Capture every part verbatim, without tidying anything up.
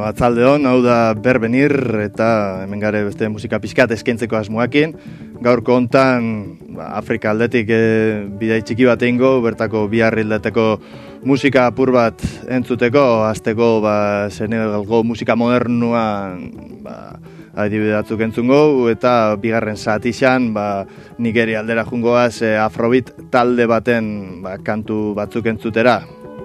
Atzalde hon, hau da Berbenir, eta hemen gare beste musika pixkat eskaintzeko asmoakin. Gaurko hontan ba, Afrika aldetik e, bidai txiki bat egingo, bertako biharrildeteko musika apur bat entzuteko, azteko ba, Senegalgo musika modernuan ba, adibide batzuk entzungo, eta bigarren zatixan ba, Nigeria aldera jungoaz e, Afrobeat talde baten ba, kantu batzuk entzutera.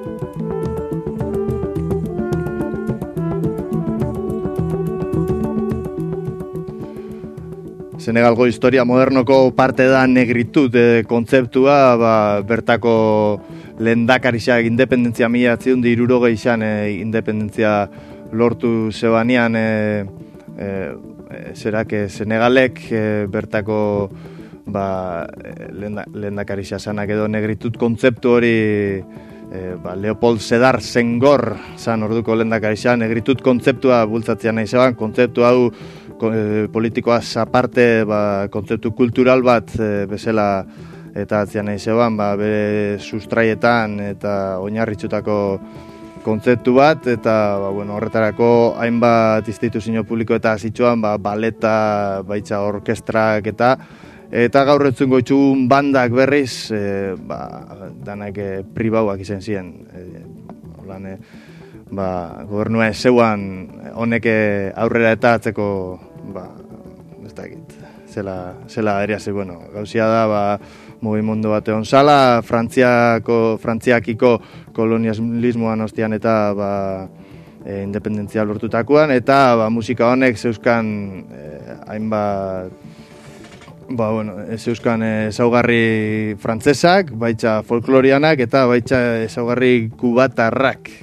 Senegalgo historia modernoko parte da negritud e, kontzeptua, ba, bertako lehendakarixak independentzia mila zazpiehun eta hirurogei izan e, independentzia lortu zebanean e, e, zerak e, Senegalek e, bertako ba, lehendakarixa zanak edo negritud kontzeptu hori e, ba, Leopold Sedar Senghor zan orduko lehendakarixa negritud kontzeptua bultzatzea nahi zeban, kontzeptu hau politikoaz aparte ba, kontzeptu kultural bat e, bezala eta atzia nahi zeban, ba, bere sustraietan eta oinarritzutako kontzeptu bat, eta ba, bueno, horretarako hainbat instituzio publiko eta zitsuan ba, baleta, baitza orkestrak eta eta gaur entzungo itxun bandak berriz e, ba, danak e, pribauak izan ziren. E, holan, e, ba, gobernua zeuan honek aurrera eta atzeko ba, ez da egit, zela, zela eriazi, bueno, gauzia da, ba, mugimendu bat egon zala, Frantziako, Frantziakiko kolonialismoan ostian eta ba, e, independentzia lortutakoan, eta ba, musika honek zeuzkan e, hainbat ba, bueno, zeuzkan ezaugarri frantzesak, baitza folklorianak eta baitza ezaugarri kubatarrak.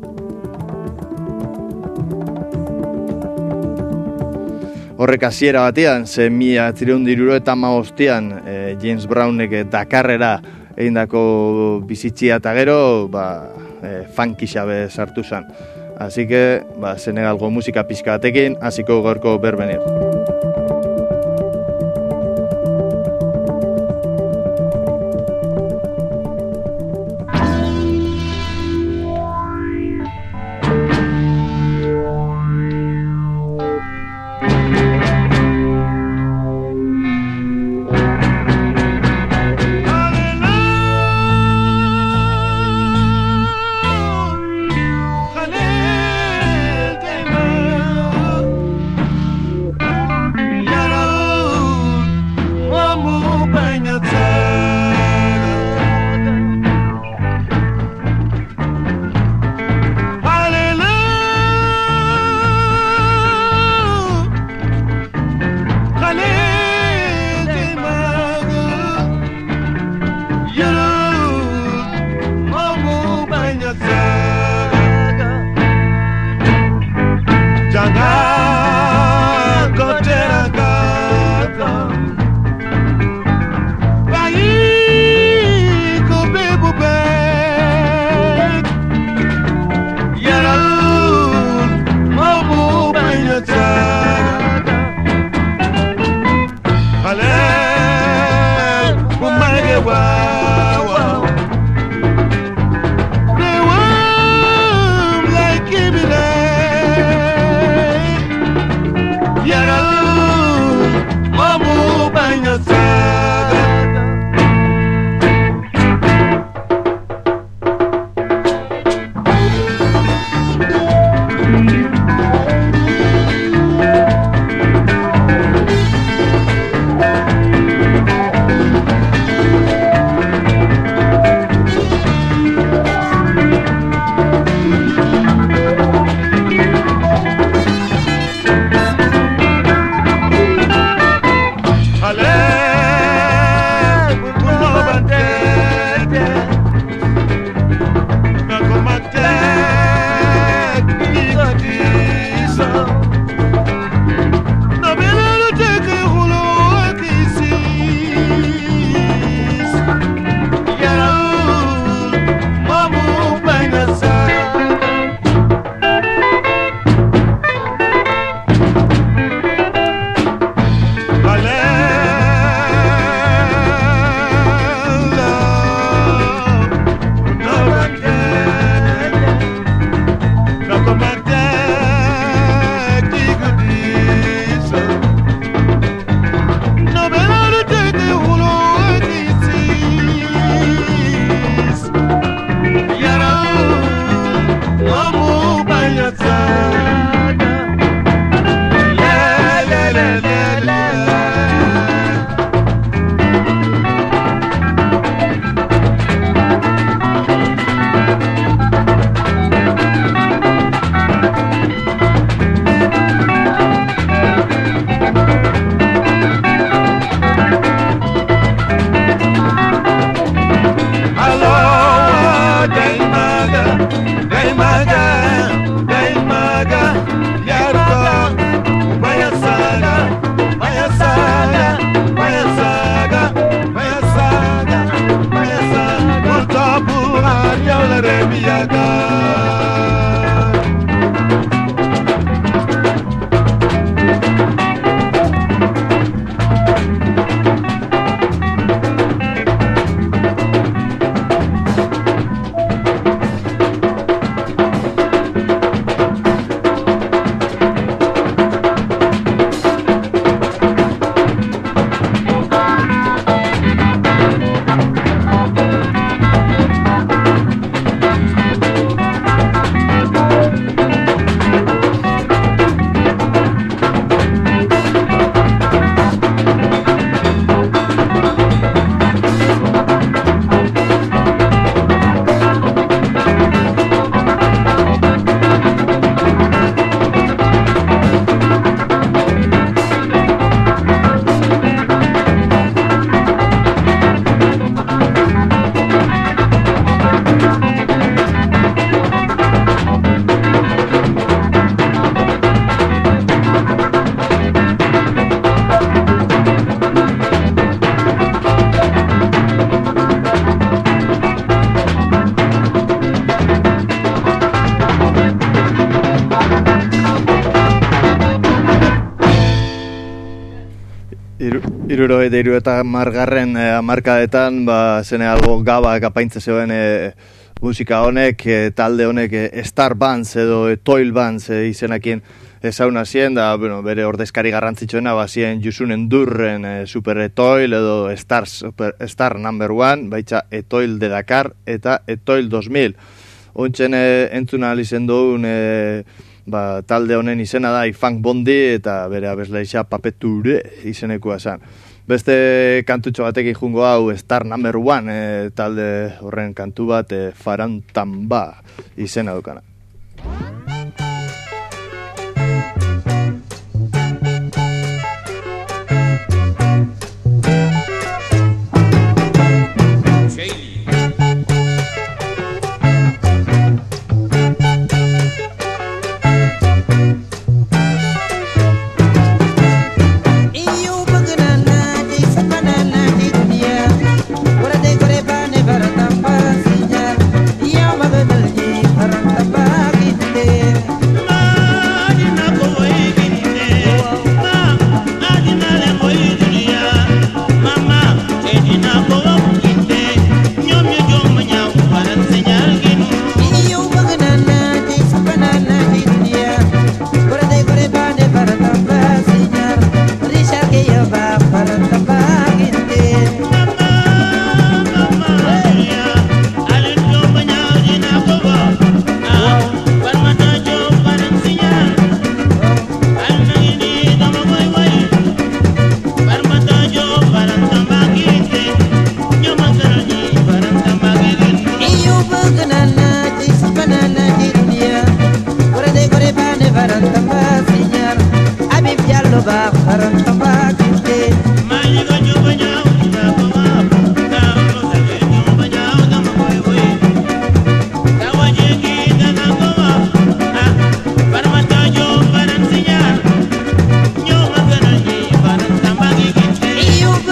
Horrek hasiera batean, ze mila bederatziehun eta hirurogeita hamabostean e, James Brownek Dakarrera egindako bizitzia eta gero ba, e, funky xabe sartu zen. Así que, ba, Senegalgo musika pixka batekin, hasiko gaurko Berbenir. Yeah. Biaka. Iruro edo iru eta margarren e, amarkadetan, ba, zene algo gaba apaintze zegoen e, musika honek, e, talde honek e, Star Bands edo e, Toil Bands e, izenakien ezauna zien, da bueno, bere ordezkari garrantzitsuena ba, zien Jusunen Durren e, Super Etoil edo Star, Super, Star Number One, baitza Etoil de Dakar eta Etoil dos mil. Ontsen e, entzuna alizen duen e, ba, talde honen izena da Ifunk Bondi eta bere abeslaixa Papeture izenekua zen. Beste kantutxo batekin jungo hau Star Number One e, talde horren kantu bat e, Farantamba izena dukana.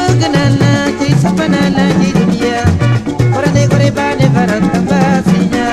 Banana, banana, banana, banana, banana, banana, banana, banana,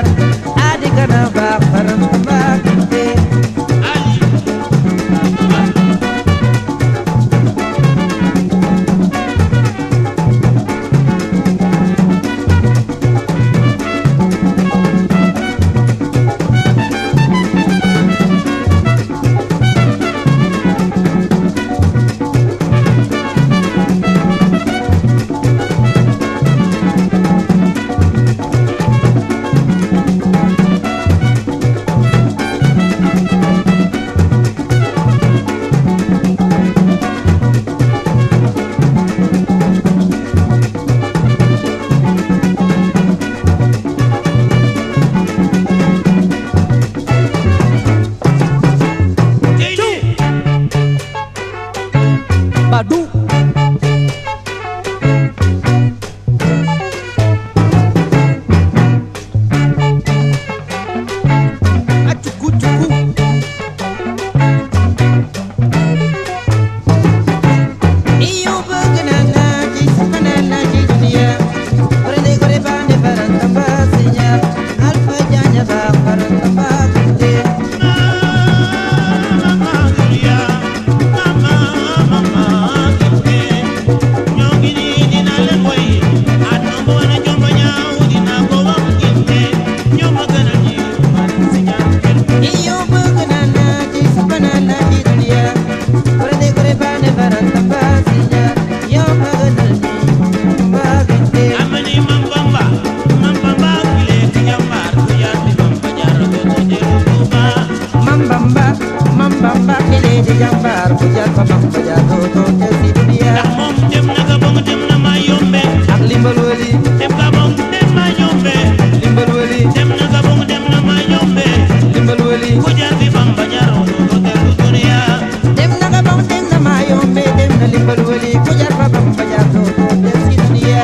kujar pamam bajado to te sidia mom dem na gabon dem na mayombe ak limbal wali dem gabon dem mayombe limbal wali dem na gabon dem na mayombe limbal wali kujar bi bam bajaro to te dunia dem na gabon dem na mayombe dem na limbal wali kujar pamam bajado to te sidia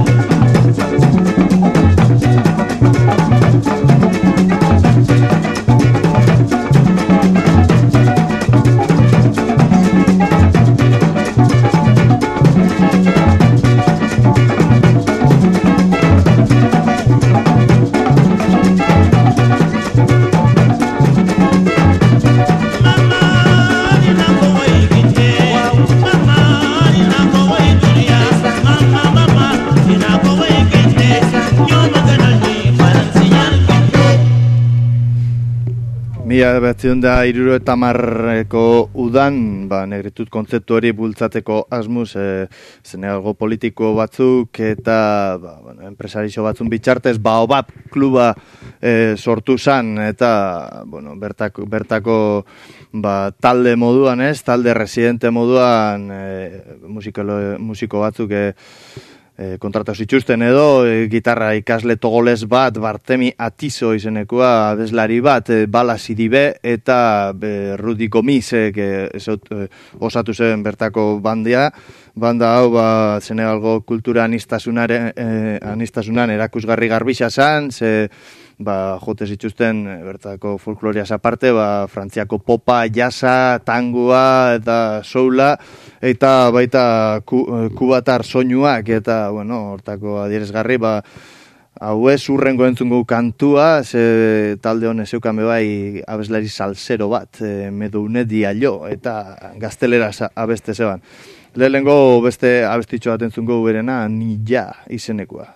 Mila bederatziehun eta hirurogeita hamarreko udan, ba, negritud kontzeptu hori bultzateko asmuz, e, Senegalgo politiko batzuk eta ba, bueno, enpresarixo batzun bitxartez, Baobab kluba e, sortu zan, eta bueno, bertako, bertako ba, talde moduan, ez, talde residente moduan, e, musikolo, musiko batzuk e, E, kontratatu zituzten edo, e, gitarra ikasle togoles bat, Bartemi Atizo izenekoa, abeslari bat, e, Bala Sidibe eta e, Rudi Gomisek e, e, osatu zen bertako bandia. Banda hau, ba, Senegalgo kultura anistasunan, e, anistasunan erakusgarri garbisa zan, ze ba, jote zituzten e, bertako folkloriaz aparte, ba, frantziako popa, jasa, tangua eta soula, eta baita ku, kubatar soinuak, eta, bueno, hortako adierazgarri, ba, hau ez urrengo entzungo kantua, ze talde honek zeukan bebai abeslari salsero bat, e, Medoune Diallo, eta gaztelera abeste zeban. Lehenengo beste abestitxo bat entzungo berena, Nilla izenekoa.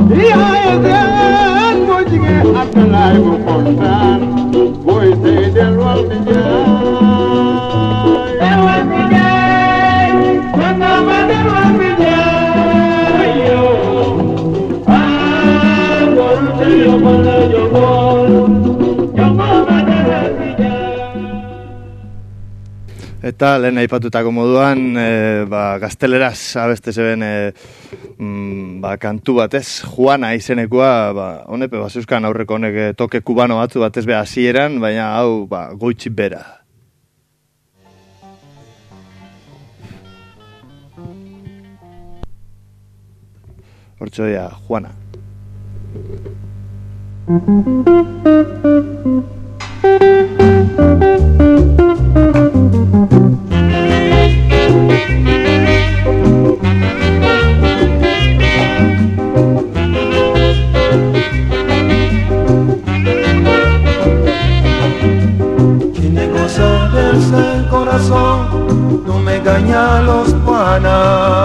yaay seen moo jigéen Abdoulaye bu kontaan booy tey delluwal di jaay delluwal di jaay man naa ma delluwal di jaay yow ah booy tey yóbbu la jógoon yóbbu ma delluwal di jaay. Eta lehen aipatutako moduan, e, ba, gazteleraz abeste zeben e, mm, ba, kantu batez, Juana izenekoa, ba, honepe, ba, zeuzkan aurreko honek e, toke kubano batzu batez be hasieran, baina hau ba, goitzi bera. Hortxoia, Juana. Tiene cosas del corazón, tú me engañas los Juana.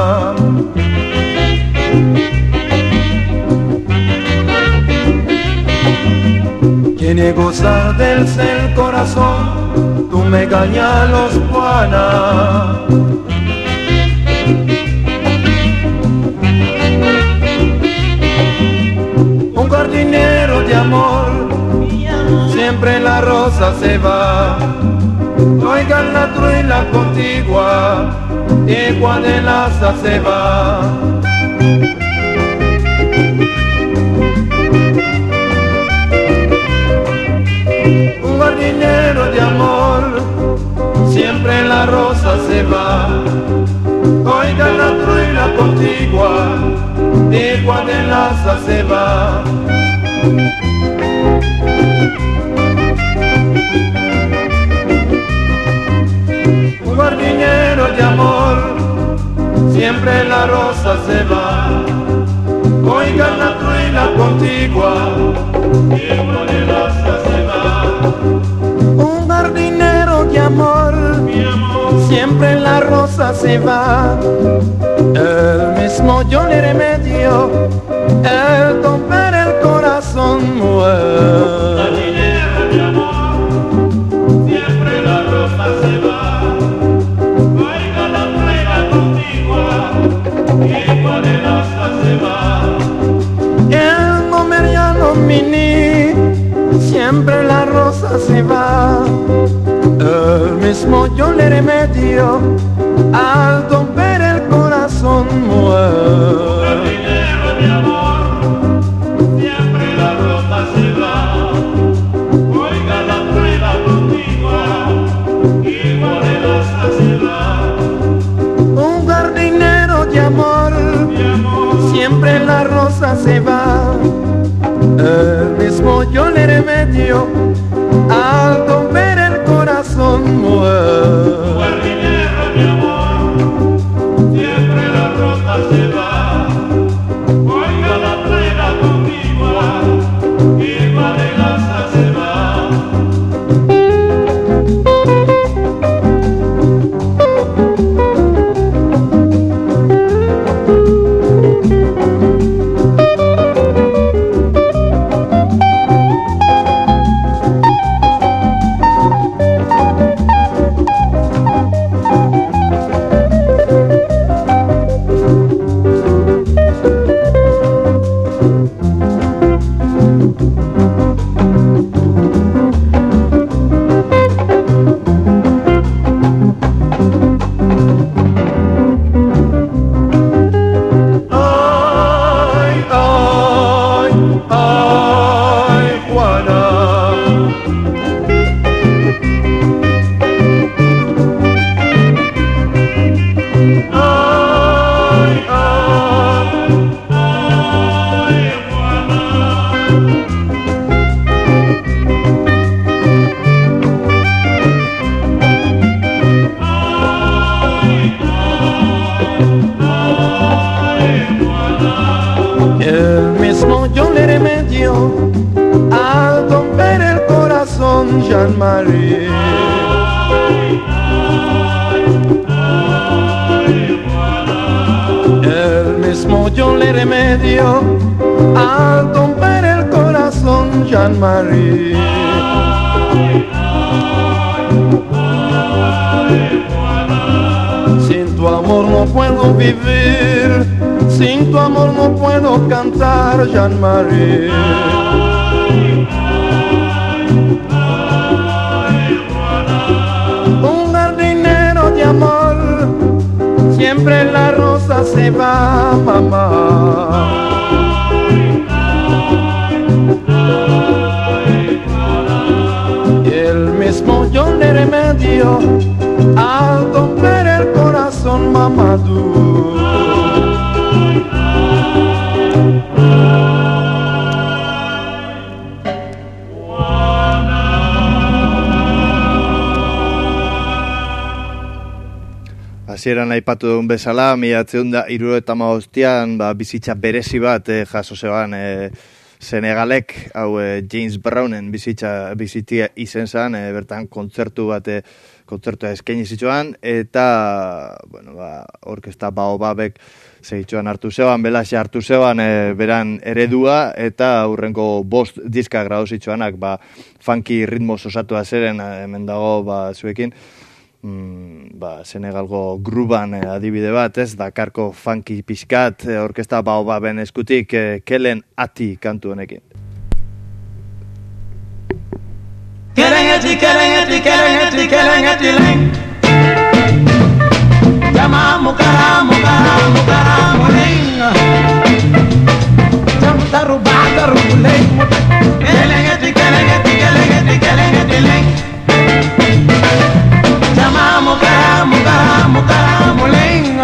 Tiene cosas del corazón, tú me engañas los Juana. Un jardinero de amor, siempre la rosa se va. Oigan la truela contigua, igual de laza se va. Un jardinero de amor, siempre la rosa se va. Oigan la truela contigua, igual de laza se va. Un jardinero de amor, siempre la rosa se va. Oigan la truela contigua, igual de laza se va. Un jardinero de amor, siempre la rosa se va. El mismo yo le remedio, el romper el corazón muere. Jardinero de amor, siempre la rosa se va. Oiga la truela contigua, igual de laza se va. El gomeriano mini, siempre la rosa se va. El mismo yo le remedio, al romper el corazón muere. Jardinero de amor, siempre la rosa se va. Oiga la truela contigua, igual de laza se va. Un jardinero de amor, siempre la rosa se va. El mismo yo le remedio, al romper el corazón muere. Jardinero de amor, siempre la rosa se va. Oiga la truela contigua, igual de laza se va. Jean-Marie. El mismo mismo yo le remedio al romper el corazón, Jean-Marie. Sin tu amor no puedo vivir, sin tu amor no puedo cantar, Jean-Marie. Un jardinero de amor, siempre la rosa se va, mamá. Y el mismo yo le remedio al romper el corazón, Mamadou. Hasieran aipatu dugun bezala, mila bederatziehun eta hirurogeita hamabostean ba, bizitza berezi bat eh, jaso zeban eh, Senegalek, hau eh, James Brownen bizitza bizitia izen zen, eh, bertan kontzertu bat eh, kontzertua eskaini zituen, eta bueno, ba, orkesta Baobabek segitxoan hartu zeban, belaxe hartu zeban eh, beran eredua, eta aurrengo bost diska gradu zitxoanak, ba, funky ritmoz osatua zeren, eh, hemen dago ba, zuekin, Mm, ba, Senegalgo gruban eh, adibide bat, ez, Dakarko funky pixkat, eh, orkesta Baobaben eskutik, eh, Kelen Ati kantu honekin. Kelen Ati, Kelen Ati, Kelen Ati, Kelen Ati, Leng. Jama mukara, mukara, mukara, muleng. Jam taru ba taru muleng. Kelen Ati, Kelen Ati, Kelen Ati, Kelen Ati, Leng. Jama mukara, mukara, mukara, muleng.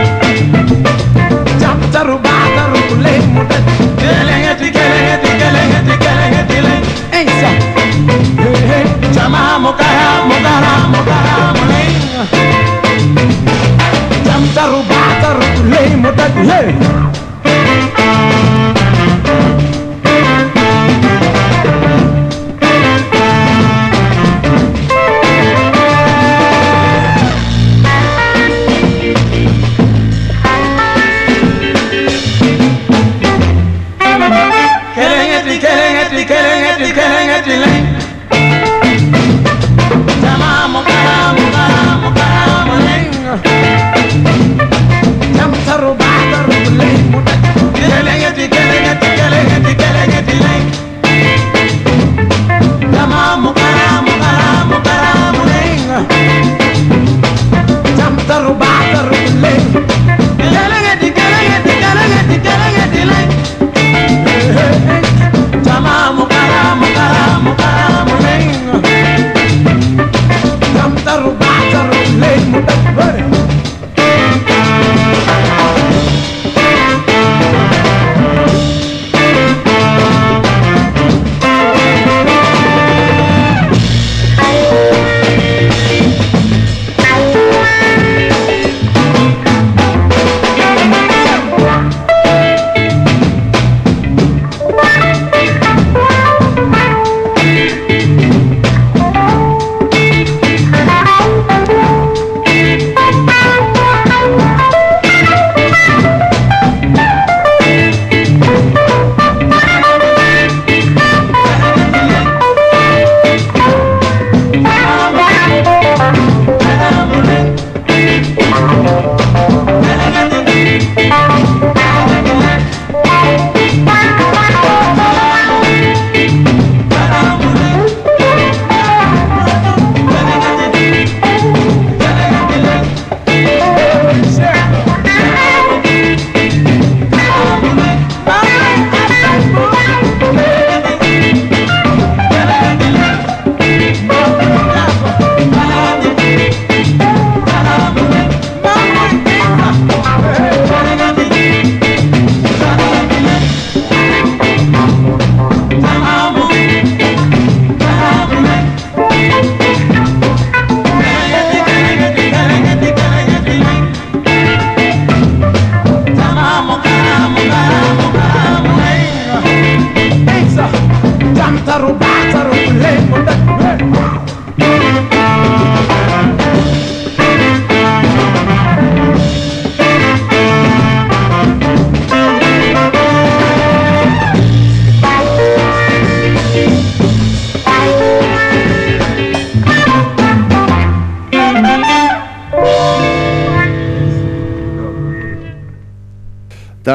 Jam taru ba taru muleng. Kelen Ati, Kelen Ati, Kelen Ati, Kelen Ati, Leng. Hey, so. Hey, hey. Jama mukara, mukara, mukara, muleng. Jam taru ba taru muleng. Hey.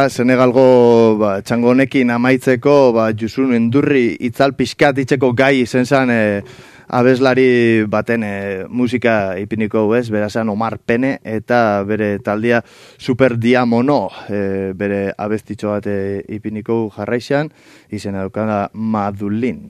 Senegalgo ba, txango honekin amaitzeko, ba, Jusun Endurri itzal pixkat itzeko gai izen zan e, abeslari baten e, musika ipiniko ez, berazan Omar Pene eta bere taldia Super Diamono e, bere abestitxo bat e, ipiniko jarraixan, izena daukana Madulin.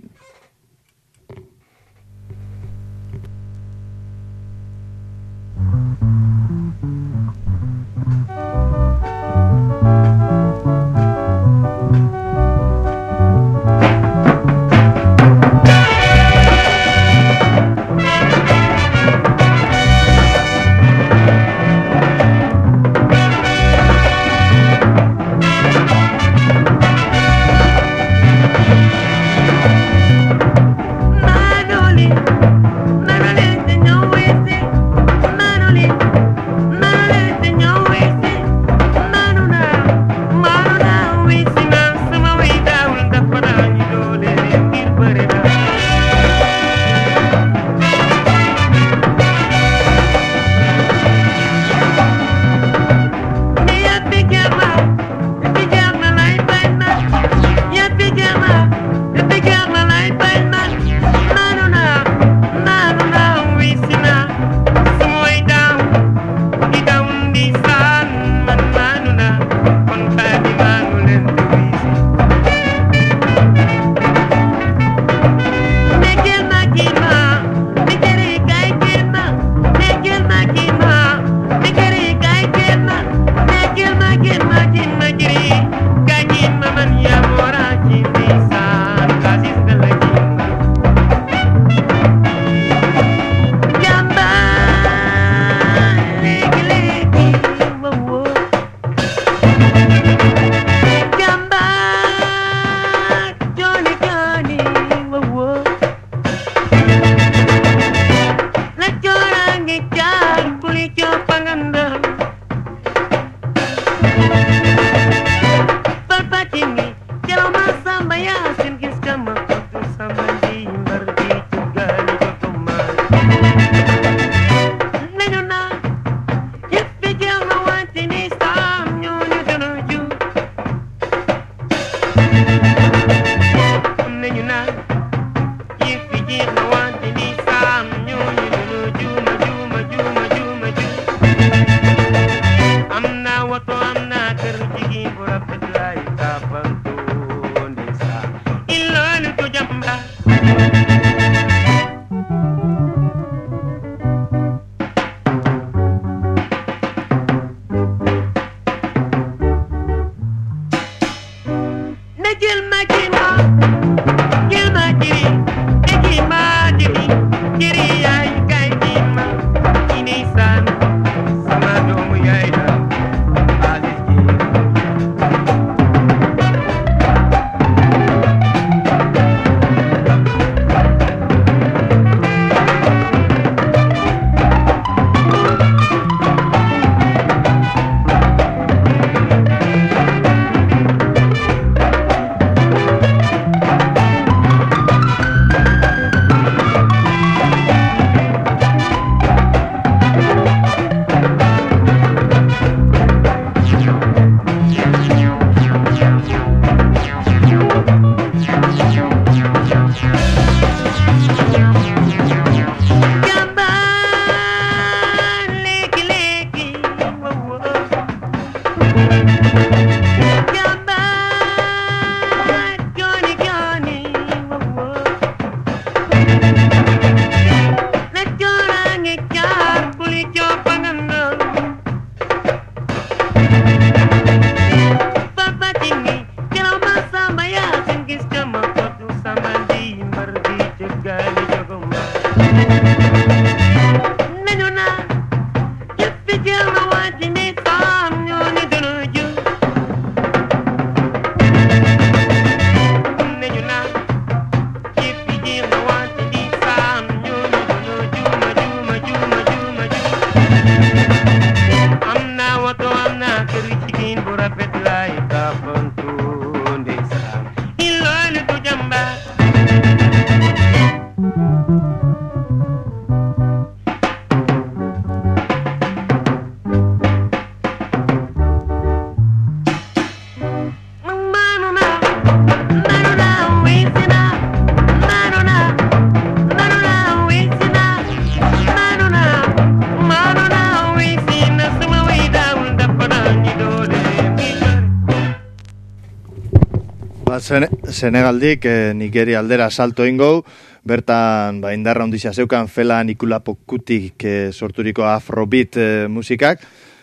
ba, Senegaldik eh, Nigeria aldera salto ingou, bertan ba, indarra ondizia zeukan Fela Nikulapokutik eh, sorturiko afrobeat eh, musikak,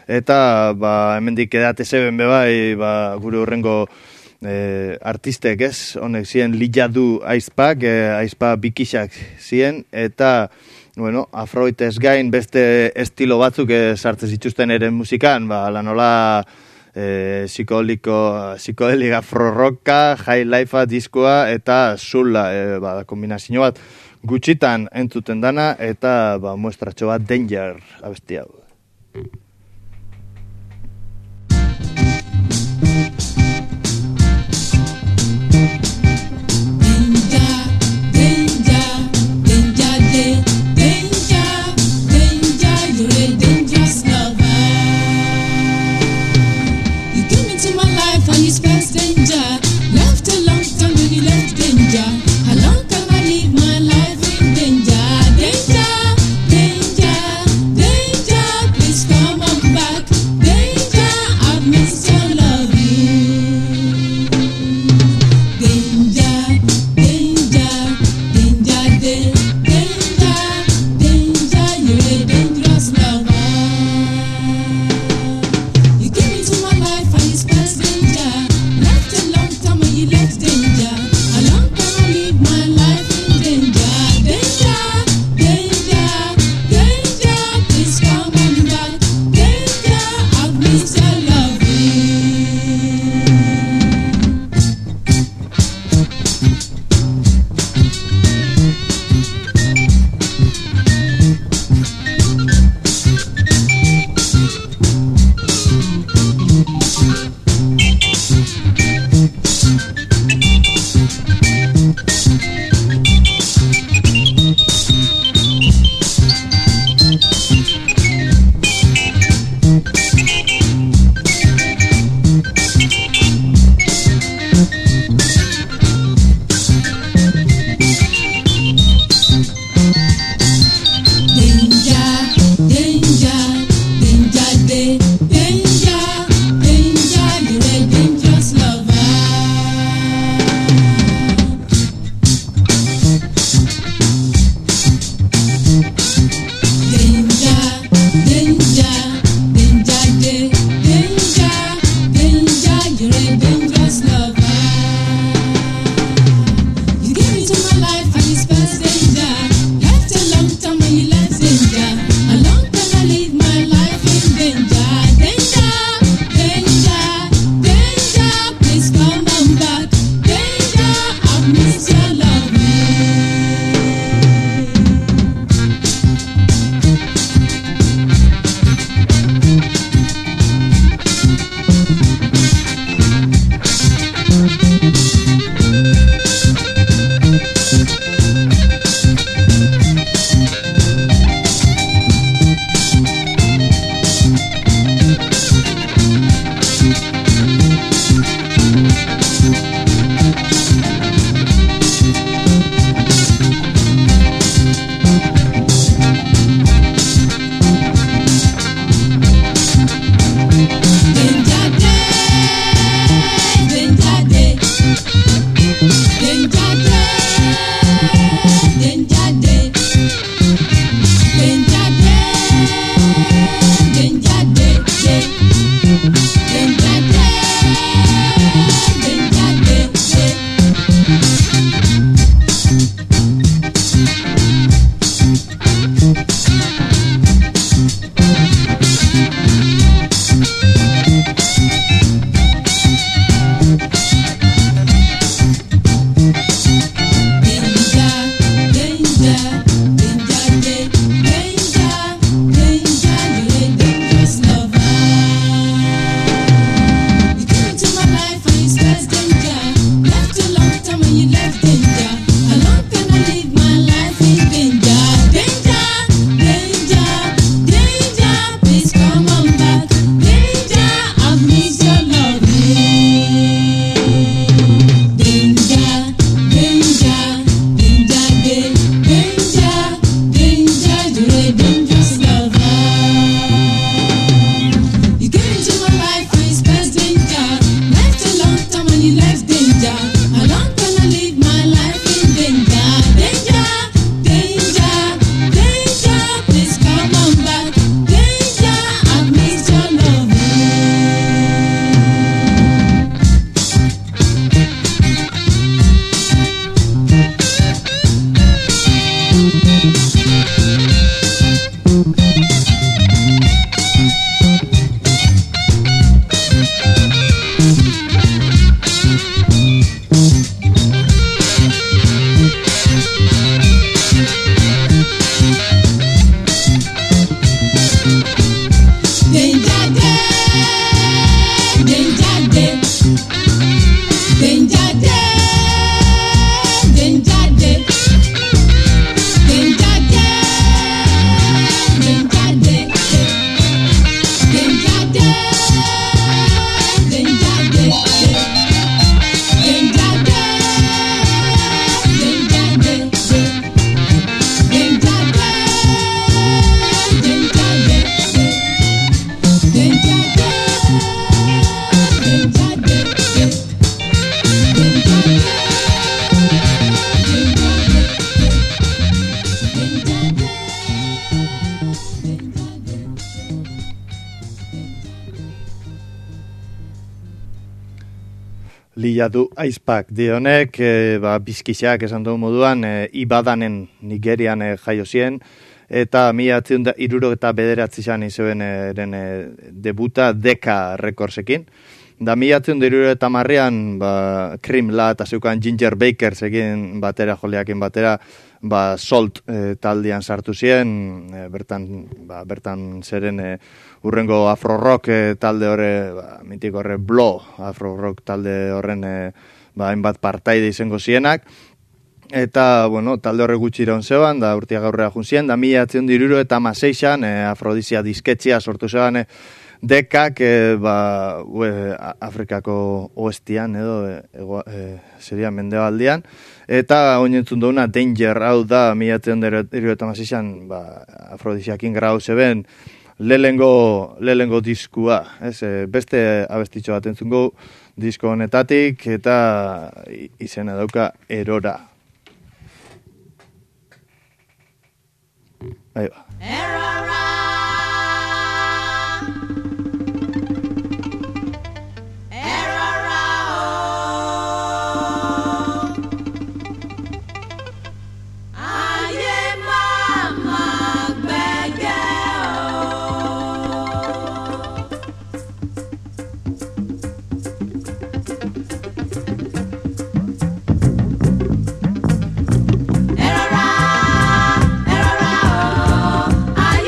eta ba, hemendik edate zeben bebai ba, gure horrengo eh, artistek ez, honek ziren Lijadu aizpak, eh, aizpa bikisak ziren, eta bueno, afroitez gain beste estilo batzuk eh, sartzen zituzten ere musikan, ba, lanola eh, psikodeliko, psikodelik afro-rocka, high life diskoa eta zula, eh, ba, kombinazio bat gutxitan entzuten dana, eta ba, muestratxo bat Danger abesti hau. You left danger. Lila du aizpak dionek, e, ba, bizkixak esan dugu moduan, e, Ibadanen Nigerian e, jaio zien, eta mila atzen da iruro eta bederatzi zan izuen eren e, debuta Decca Recordsekin. Da mila atzen da iruro eta marrean, ba, Krimla eta zeukan Ginger Bakers egin batera, joleakin batera, ba, Salt e, taldean sartu zien, e, bertan, ba, bertan zeren e, urrengo afro-rock e, talde horre, ba, mitik horre Blow afro-rock talde horren e, ba, hainbat partaide izango zienak, eta, bueno, talde horre gutxi iraun zeban, da urtia gaurrea junzien, da mila atzen diruro eta maseixan, e, afrodizia disketxia sortu zeban, e, Dekak, e, ba, ue, Afrikako oestian edo, e, ego, e, seria mendebaldian, eta oinentzun duguna Danger, hau da, mila atzen diruro eta maseixan, ba, afrodiziakin grau zeben, lehengo lehengo diskua, ez, e, beste abestitxo bat entzungo disko honetatik, eta izena dauka Erora. Ahí va. Erora, Erora, oh, aye mama bege oh, Erora, Erora, oh, aye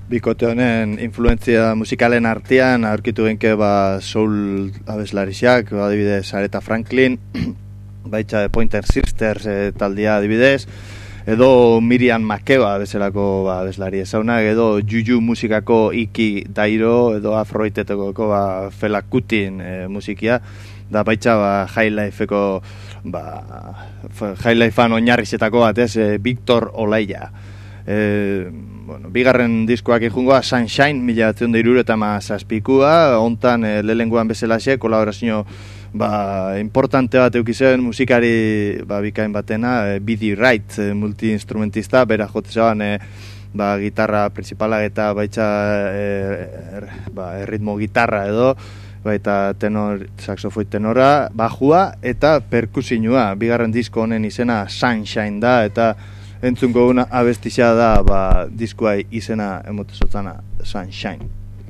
Bikote honen influentzia musikalen artean aurkitu genke ba soul abeslariak, adibidez Aretha Franklin, baita Pointer Sisters e, taldia adibidez, edo Miriam Makeba bezalako ba, abeslari ezaunak, edo juju musikako Iki Dairo, edo Afroiteteko ba, Fela Kutin e, musikia, da baita ba, High Lifeko ba, High Lifean oinarrizetako bat, ez, e, Victor Olaia. E, bueno, bigarren diskoak ijungoa Sunshine, mila batzen da iruro eta mazazpikua, ontan e, lehenguan bezalaxe, kolaborazio ba, importante bat eukizen musikari ba, bikain batena, e, Biddy Wright, e, multi-instrumentista, bera jotzean e, ba, gitarra principala eta baitza e, er, ba, erritmo gitarra edo, baita tenor, saxofoi tenora, bajua eta perkusinua. Bigarren disko honen izena Sunshine da, eta entzungo una abestizia da ba, diskoa izena emotezotzana Sunshine.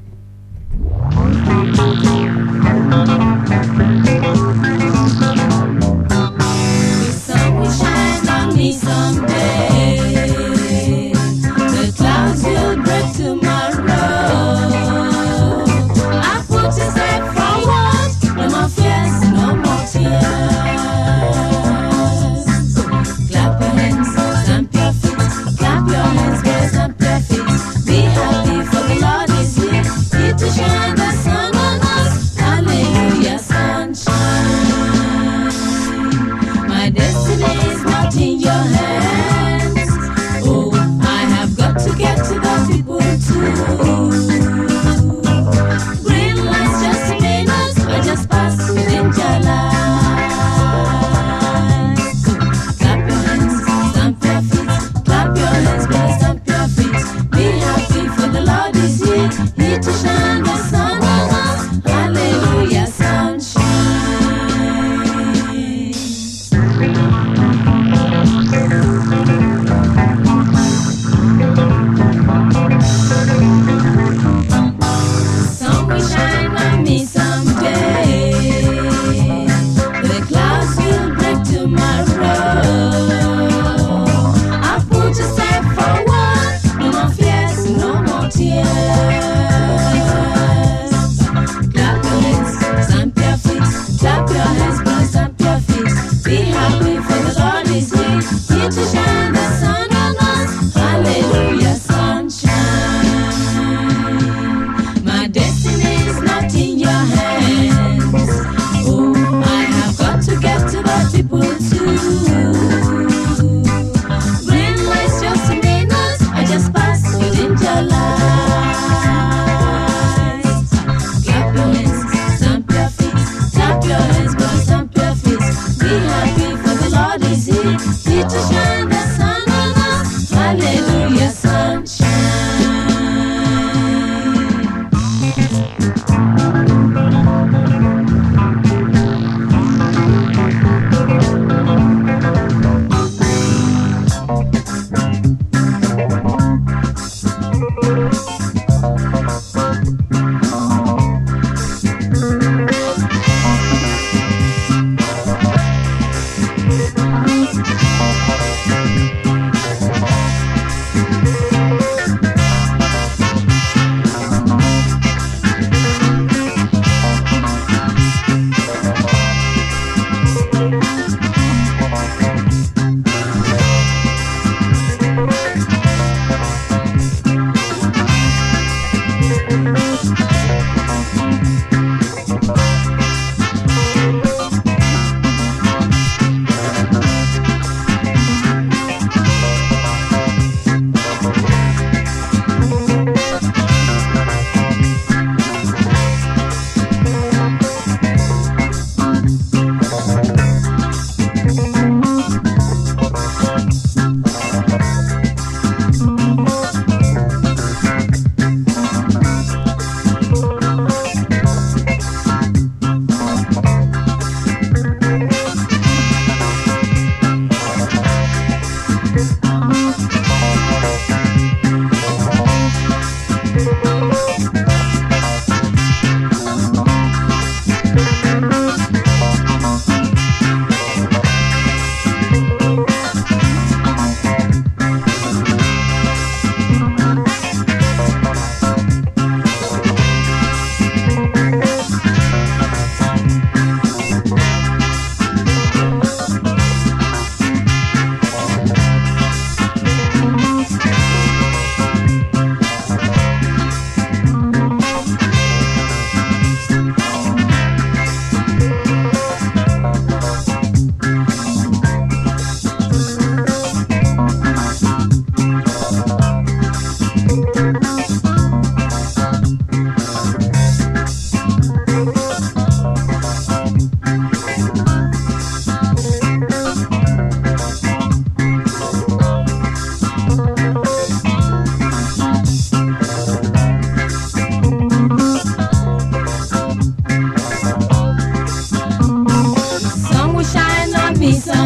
The sun will shine on me someday. The clouds will break tomorrow. I put a step forward, no more fears, no more tears. Clap your hands, stamp your feet. Clap your hands, girls, stamp your feet. Be happy, for the Lord is here, here to shine the sun on us. Hallelujah, sunshine. My destiny is not in your hands. Oh, I have got to get to the people too. Green lights just mean us, I just pass within your life. Clap your hands, stamp your feet. Clap your hands, girls, stamp your feet. Be happy, for the Lord is here, here to shine the sun on us. Hallelujah, sunshine.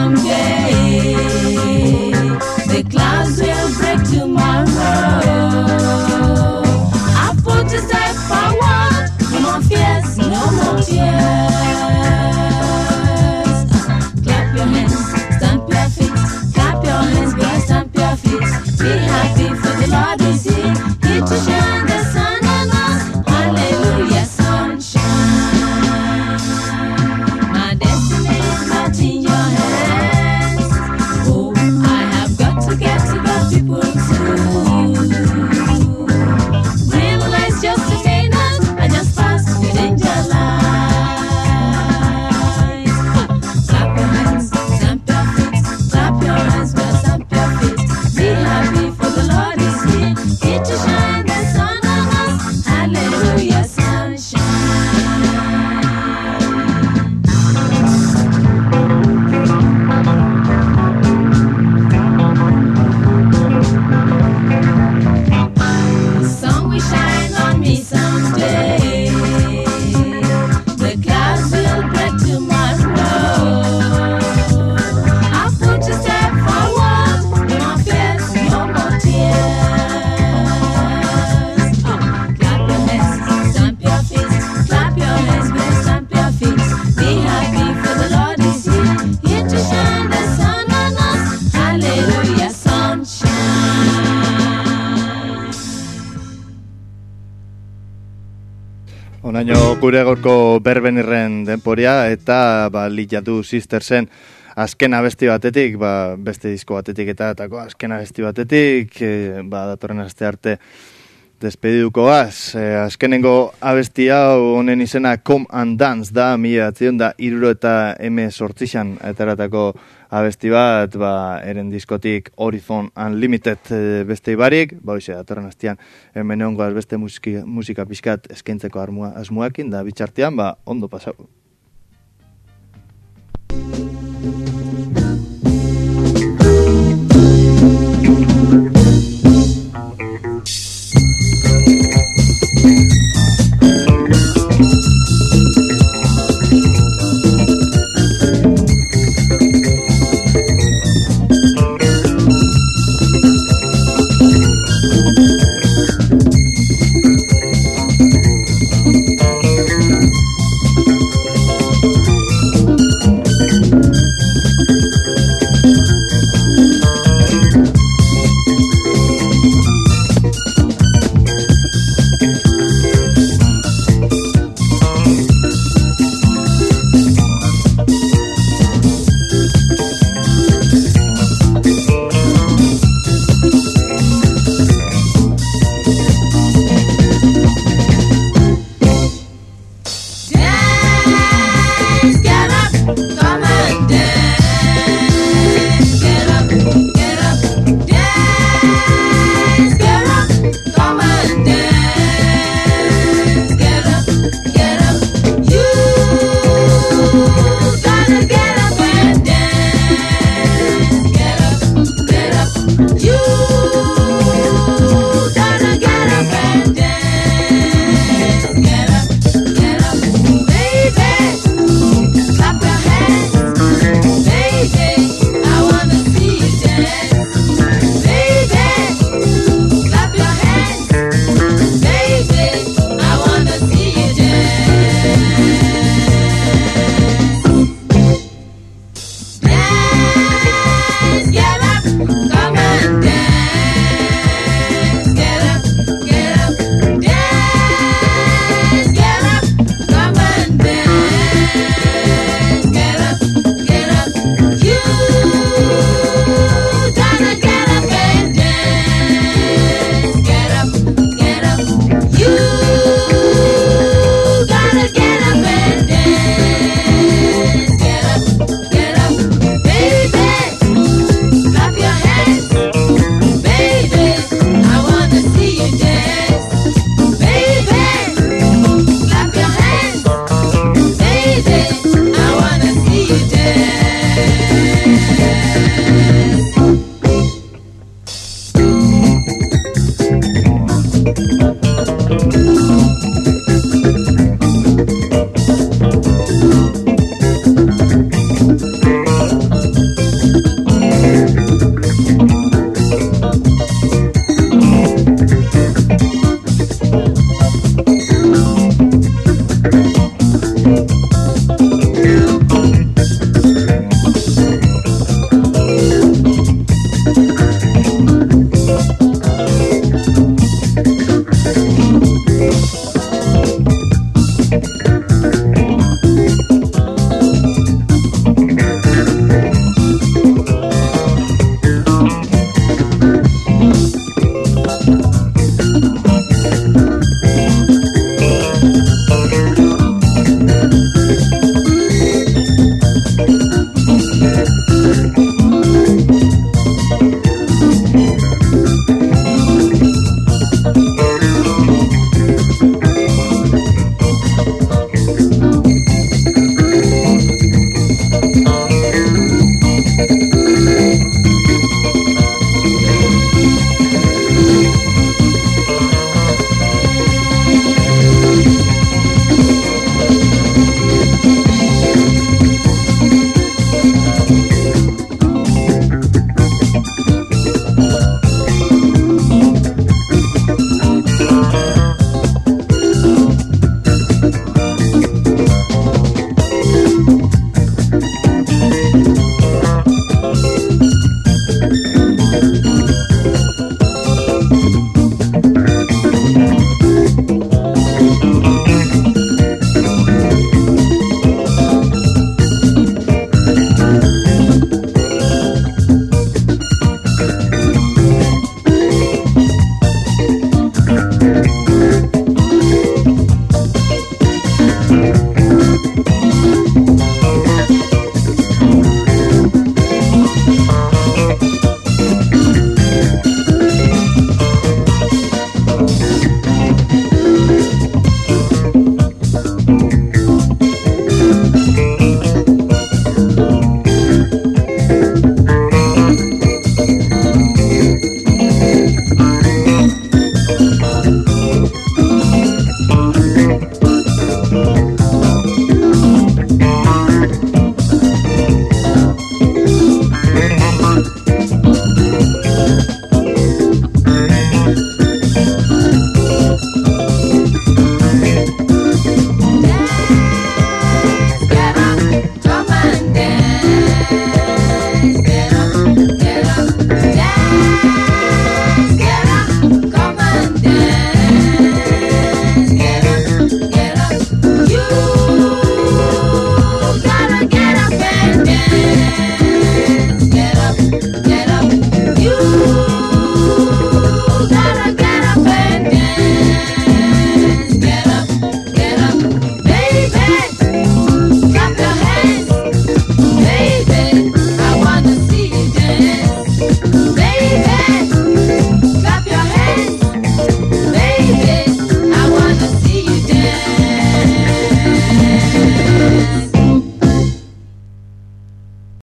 someday. The clouds will break tomorrow. I put a step forward. No more fears, no more tears. Clap your hands, stamp your feet. Clap your hands, boy, stamp your feet. Be happy for the Lord is here. Here to shine the sun on us. Hallelujah, sunshine. My destiny is not in your hands. Oh, I have got to get to the people too. Green lights just a minute, I just passed with danger lights. Clap your hands, stamp your feet. Clap your hands, well, stamp your feet. Be happy for the Lord is here. Here to shine the sun on us. Hallelujah, sunshine. The sun will shine on me someday. The clouds will break tomorrow. I'll put a step forward. No more fears, no more tears. Oh, clap your hands, stamp your feet. Clap your hands, but stamp your feet. Be happy for the Lord is here. Here to shine the sun on us. Hallelujah, sunshine. Onaino gure gorko berbenirren denporia eta ba, Liatu Sistersen azken abesti batetik, ba, beste disko batetik eta etako azken abesti batetik, e, ba, datorren aste arte despediduko gaz. E, azkenengo abesti hau honen izena Come and Dance da, mila atzion da iruro eta eme sortzixan eteratako abesti bat, ba, eren diskotik Horizon Unlimited e, beste ibarik, ba, hoxe, datorren astean hemen egon goaz beste musiki, musika pixkat eskaintzeko armua, asmuakin, da bitxartean, ba, ondo pasau. Dance, get up, come and dance. Get up, get up, dance. Get up, come and dance. Get up, get up, you gotta get up and dance. Get up, get up, you gotta get up and dance. Get up, get up, baby. Clap your hands.